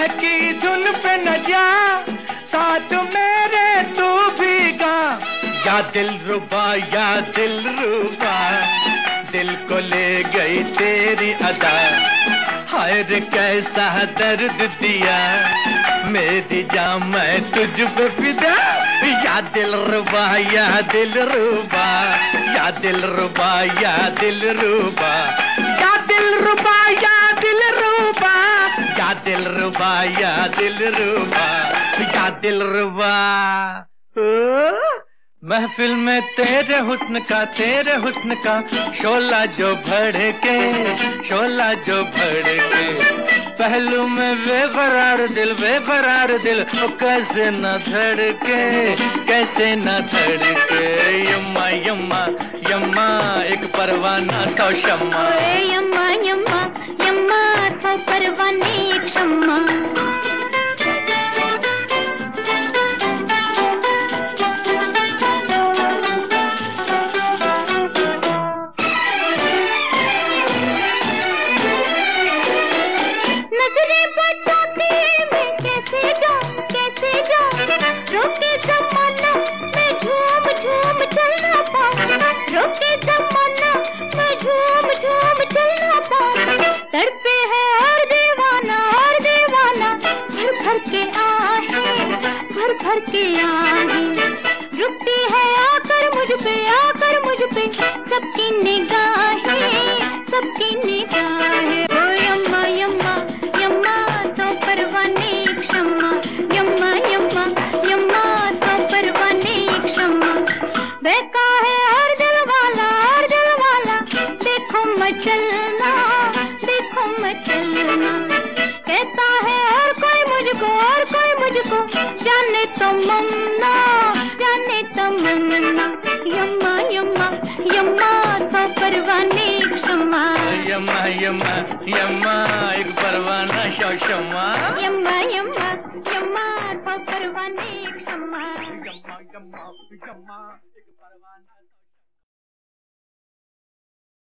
की धुन पे न जा, साथ मेरे तू भी गा। या दिल रुबा या दिल रुबा, दिल को ले गई तेरी अदा। हाय रे कैसा दर्द दिया, मेरी जान मैं तुझ पे फिदा। या दिल रुबा या दिल रुबा, या दिल रुबा या दिल रुबा, या दिल रुबा या दिल रुबा, या दिल रुबा या दिल रुबा, या दिल रुबा। महफिल में तेरे हुस्न का शोला जो भड़के, शोला जो भड़के। पहलू में बेकरार दिल ओ कैसे न धड़के, कैसे न धड़के। यम्मा यम्मा यम्मा एक परवाना सौ शम्मा, यम्मा यम्मा यम्मा सौ परवाने एक शम्मा। रोके जमाना मैं झूम झूम चलना पाऊं, रोके जमाना मैं झूम झूम चलना पाऊं। तड़पे है हर दीवाना भर भर के आहें, भर भर के आहें। रुकती है आकर मुझ पे सबकी निगाहें, सबकी निगाहें। ओ यम्मा यम्मा यम्मा सौ परवाने एक शम्मा, यम्मा यम्मा यम्मा सौ परवाने एक शम्मा। बहका है हर दिल वाला देखो मचलना, देखो मचलना। कहता है हर कोई मुझको जाने तो मन्ना, जाने तो मन्ना। यम्मा यम्मा यम्मा सौ परवाने एक शम्मा, यम्मा यम्मा यम्मा एक परवाना सौ शम्मा। यम्मा यम्मा यम्मा सौ परवाने एक शम्मा। यम्मा यम्मा यम्मा एक परवाना।